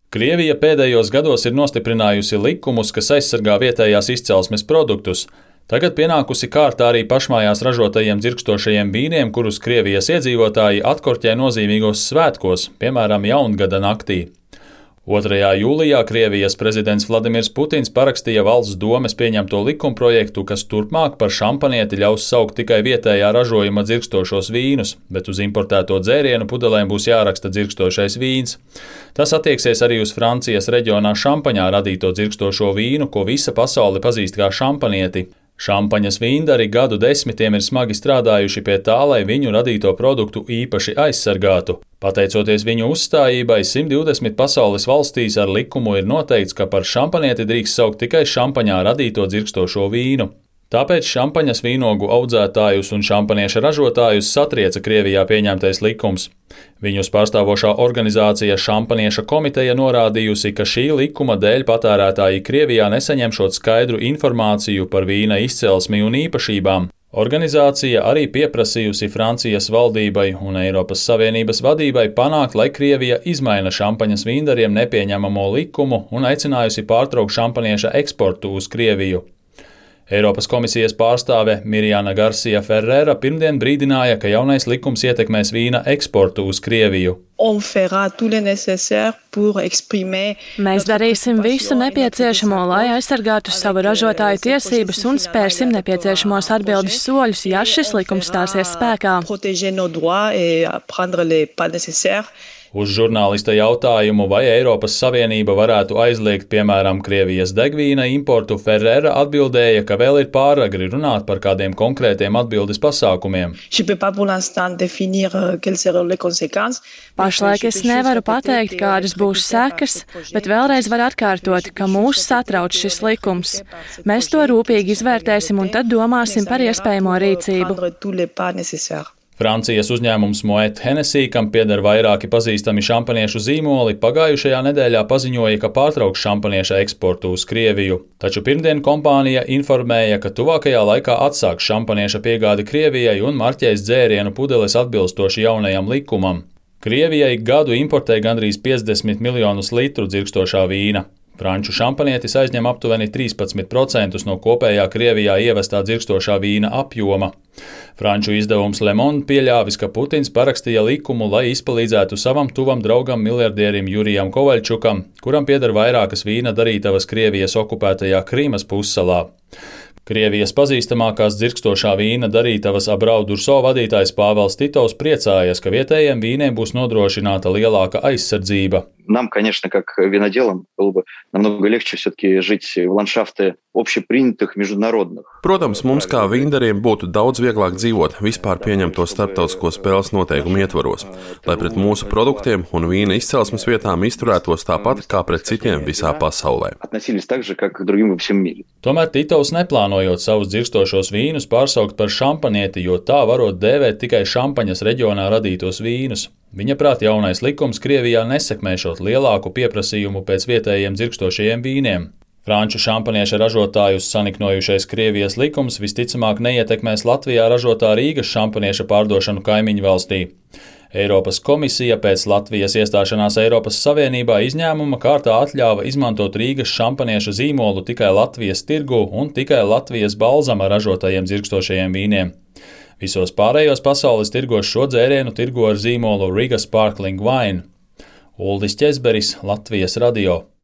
Krievija pēdējos gados ir nostiprinājusi likumus, kas aizsargā vietējās izcelsmes produktus. Tagad pienākusi kārta arī pašmājās ražotajiem dzirkstošajiem vīniem, kurus Krievijas iedzīvotāji atkorķē nozīmīgos svētkos, piemēram, Jaungada naktī. 2. jūlijā Krievijas prezidents Vladimirs Putins parakstīja valsts domes pieņemto likumprojektu, kas turpmāk par šampanieti ļaus saukt tikai vietējā ražojuma dzirkstošos vīnus, bet uz importēto dzērienu pudelēm būs jāraksta dzirkstošais vīns. Tas attieksies arī uz Francijas reģionā Šampaņā radīto dzirkstošo vīnu, ko visa pasaule pazīst kā šampanieti. Šampaņas vīndari gadu desmitiem ir smagi strādājuši pie tā, lai viņu radīto produktu īpaši aizsargātu. Pateicoties viņu uzstājībai, 120 pasaules valstīs ar likumu ir noteikts, ka par šampanieti drīkst saukt tikai Šampaņā radīto dzirkstošo vīnu. Tāpēc šampaņas vīnogu audzētājus un šampanieša ražotājus satrieca Krievijā pieņemtais likums. Viņus pārstāvošā organizācija Šampanieša komiteja norādījusi, ka šī likuma dēļ patērētāji Krievijā nesaņemšot skaidru informāciju par vīna izcelsmi un īpašībām. Organizācija arī pieprasījusi Francijas valdībai un Eiropas Savienības vadībai panākt, lai Krievija izmaina šampaņas vīndariem nepieņemamo likumu un aicinājusi pārtraukt šampanieša eksportu uz Krieviju. Eiropas komisijas pārstāve Mirjana Garcia Ferrera pirmdien brīdināja, ka jaunais likums ietekmēs vīna eksportu uz Krieviju. Mēs darīsim visu nepieciešamo, lai aizsargātu savu ražotāju tiesības un spērsim nepieciešamos atbildes soļus, ja šis likums stāsies spēkā. Uz žurnālista jautājumu, vai Eiropas Savienība varētu aizliegt, piemēram, Krievijas degvīna importu, Ferrera atbildēja, ka vēl ir pāragri runāt par kādiem konkrētiem atbildes pasākumiem. Pašlaik es nevaru pateikt, kādas būs sekas, bet vēlreiz var atkārtot, ka mūs satrauc šis likums. Mēs to rūpīgi izvērtēsim un tad domāsim par iespējamo rīcību. Francijas uzņēmums Moet Hennessy, kam pieder vairāki pazīstami šampaniešu zīmoli, pagājušajā nedēļā paziņoja, ka pārtrauks šampanieša eksportu uz Krieviju. Taču pirmdien kompānija informēja, ka tuvākajā laikā atsāks šampanieša piegādi Krievijai un marķēs dzērienu pudeles atbilstoši jaunajam likumam. Krievijai gadu importē gandrīz 50 miljonus litru dzirkstošā vīna. Franču šampanietis aizņem aptuveni 13% no kopējā Krievijā ievestā dzirkstošā vīna apjoma. Franču izdevums Le Monde pieļāvis, ka Putins parakstīja likumu, lai izpalīdzētu savam tuvam draugam miljardierim Jurijam Kovaļčukam, kuram pieder vairākas vīna darītavas Krievijas okupētajā Krīmas pussalā. Krievijas pazīstamākās dzirkstošā vīna darītavas Abrau Durso vadītājs Pāvels Titovs priecājas, ka vietējiem vīniem būs nodrošināta lielāka aizsardzība. Нам, конечно, как виноделам, было бы намного легче все-таки жить в ландшафте общепринятых международных. Protams, mums kā vīndariem būtu daudz vieglāk dzīvot vispār pieņemto starptautisko spēles noteikumu ietvaros, lai pret mūsu produktiem un vīna izcelsmes vietām izturētos tāpat kā pret citiem visā pasaulē. Tomēr Titovs neplānojot savus dzirkstošos vīnus pārsaukt par šampanieti, jo tā varot dēvēt tikai Šampaņas reģionā radītos vīnus. Viņa prāt jaunais likums Krievijā nesekmēšot lielāku pieprasījumu pēc vietējiem dzirkstošajiem vīniem. Franču šampanieša ražotājus saniknojušais Krievijas likums visticamāk neietekmēs Latvijā ražotā Rīgas šampanieša pārdošanu kaimiņu valstī. Eiropas komisija pēc Latvijas iestāšanās Eiropas Savienībā izņēmuma kārtā atļāva izmantot Rīgas šampanieša zīmolu tikai Latvijas tirgu un tikai Latvijas balzama ražotajiem dzirkstošajiem vīniem. Visos pārējos pasaules tirgos šo dzērienu tirgo ar zīmolu Riga Sparkling Wine. Uldis Ķezberis, Latvijas radio.